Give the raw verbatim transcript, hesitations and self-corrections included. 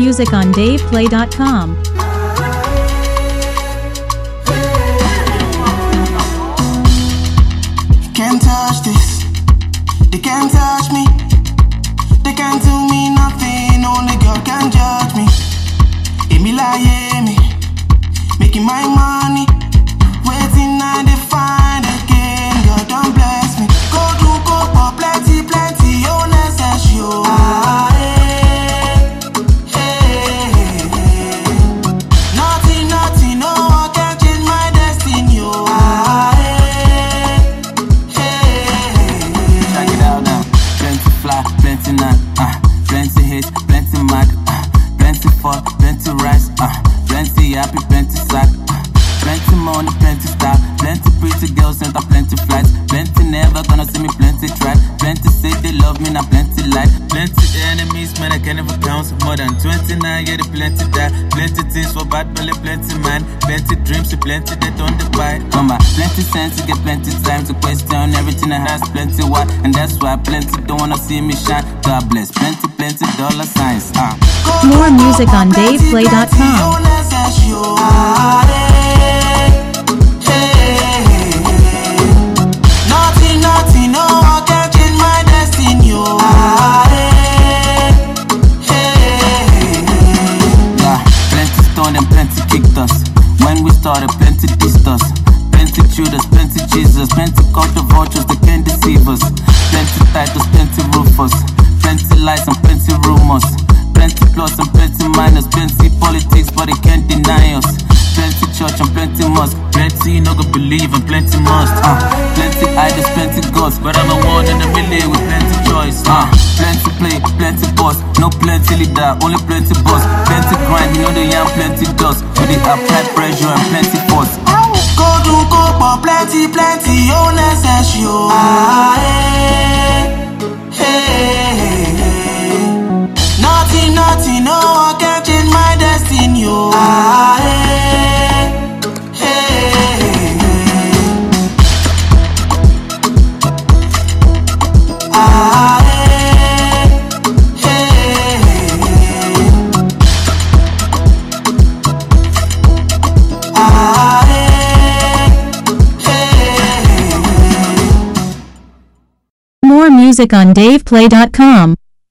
music on dave play dot com. Can't touch this, they can't touch me, they can't do me nothing, only God can judge me. Emi lie me, making my money, waiting I dey find again, God don't bless me. Go do go for plenty, plenty, oh necessary, oh. Ah, hey, hey, hey. Nothing, nothing, no one can change my destiny, oh. Ah, plenty nine, uh, plenty hate, plenty mad, uh, plenty fall, plenty rise, uh, plenty happy, plenty sad, uh, plenty money, plenty style, plenty pretty girls and plenty flights, plenty never gonna see me, plenty try, plenty say they love me, now plenty light, plenty enemies, man I can never count, more than twenty-nine, yeah they plenty die, plenty things for bad belly, plenty man, plenty dreams, plenty they don't buy, come on, plenty sense, you get plenty time to question everything I has, plenty why, and that's why plenty don't wanna see me shine, God bless, plenty, plenty dollar signs, uh. More music on dave play dot com. Nothing, nothing, no one can change my destiny, oh. Ah, hey, hey, hey. Yeah, plenty stone and plenty kicked us. When we started, plenty dissed us. Plenty Judas, plenty Jesus, plenty culture vultures that can't deceive us. Plenty titles, plenty rufus, plenty lies and plenty rumors. Plenty plus and plenty minus, plenty politics, but they can't deny us. Plenty church and plenty mosque, plenty no go believe and plenty must. Uh, plenty idols, plenty gods, but I'm a one in a million with plenty choice. Uh, plenty play, plenty boss, no plenty leader, only plenty boss. Plenty grind, you know they have plenty dust, but they apply pressure and plenty force. Go do go for plenty, plenty, oh necessary, oh. Ah, hey, hey, hey. Nothing, nothing, no one can change my destiny, oh. Ah, hey, hey, hey. Ah, hey, hey, hey. Ah, More music on dave play dot com.